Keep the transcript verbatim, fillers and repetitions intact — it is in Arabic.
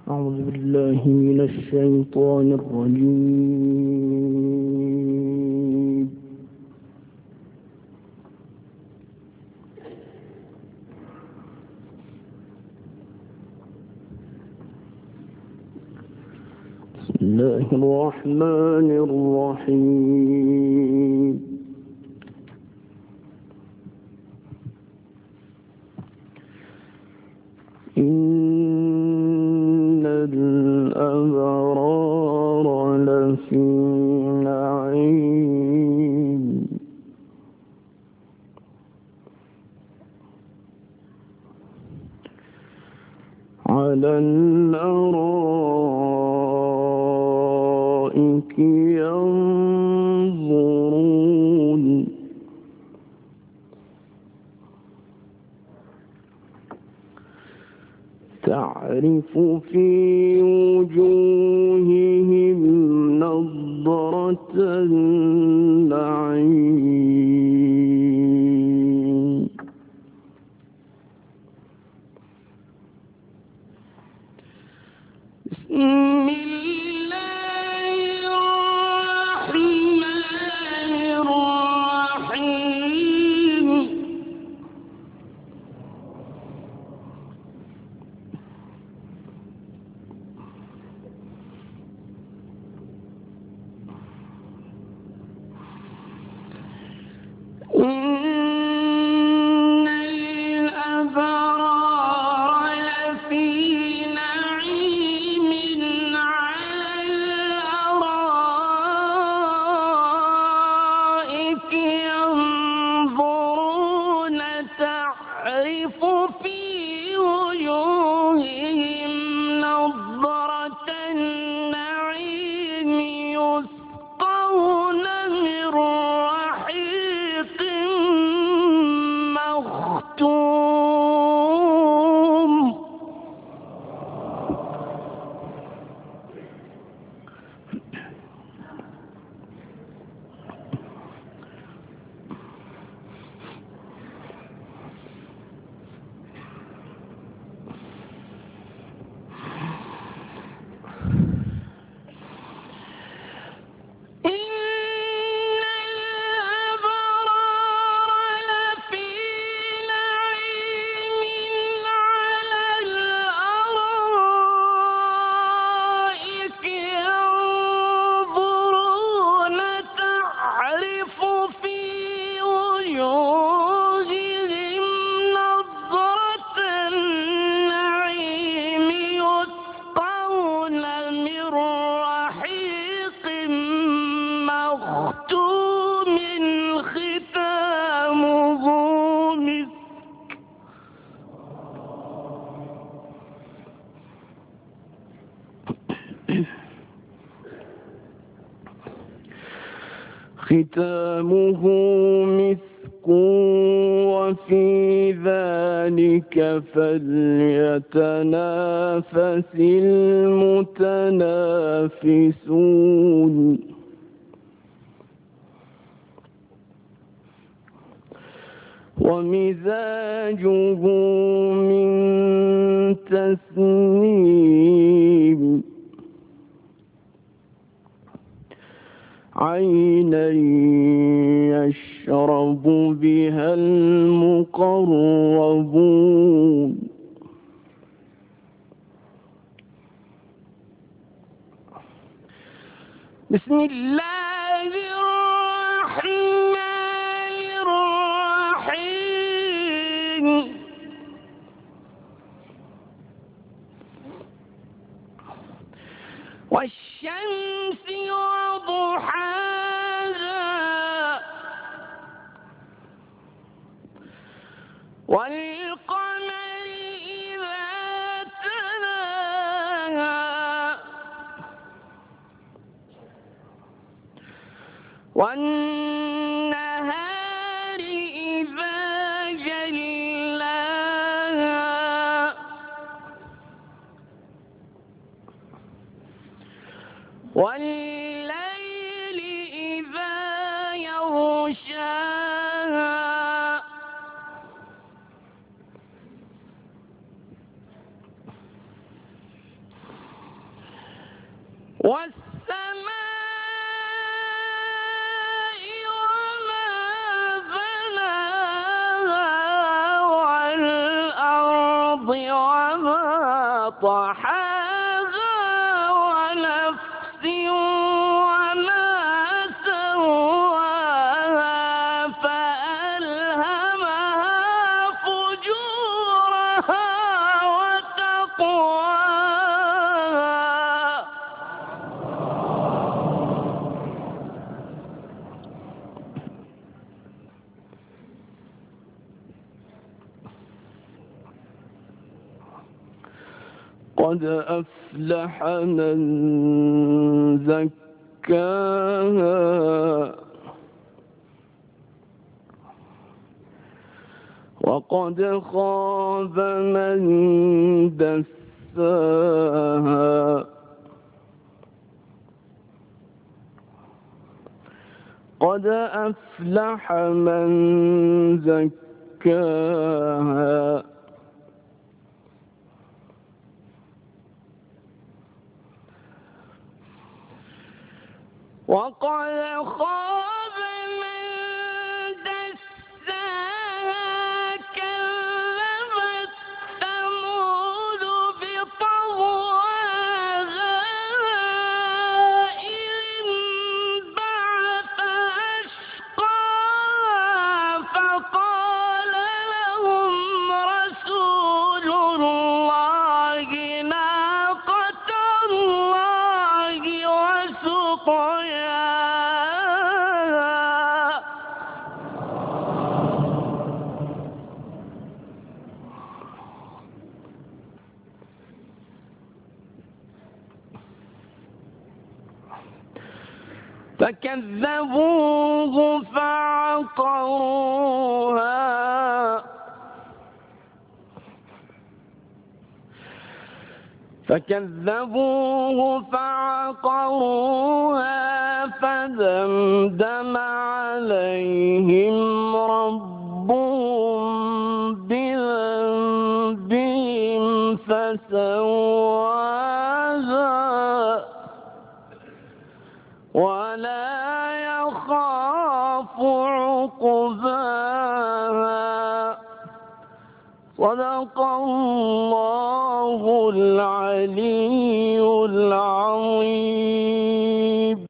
أعوذ بالله من الشيطان الرجيم. بسم الله الرحمن الرحيم. إن الأبرار لفي نعيم على الأرائك ينظرون تعرف في وجوههم نضرة النعيم بسم الله الرحمن الرحيم. إن الأبرار لفي نعيم على الأرائك ينظرون تعرف في وجوههم نضرة النعيم يسقون من رحيق مختوم مختوم ختامه مسك ختامه مسك وفي ذلك فليتنافس المتنافسون ومزاجه من تسنيم عينا يشرب بها المقربون بسم الله الرحمن الرحيم. والشمس وضحاها والقمر إذا تلاها والنهار إذا جلاها والليل إذا يغشاها والسماء وما بناها والأرض وما طحاها ونفس وما سواها فألهمها فجورها وتقواها قد أفلح من زكاها وقد خاب من دساها قد أفلح من زكاها وقد خاب من دساها كذبت ثمود بطغواها إذ انبعث أشقاها فقال لهم رسول الله ناقة الله وسقياها فكذبوه فعقروها فكذبوه فعقروها فدمدم عليهم ربهم بذنبهم فسواها ولا يخاف عقباها صدق الله العلي العظيم.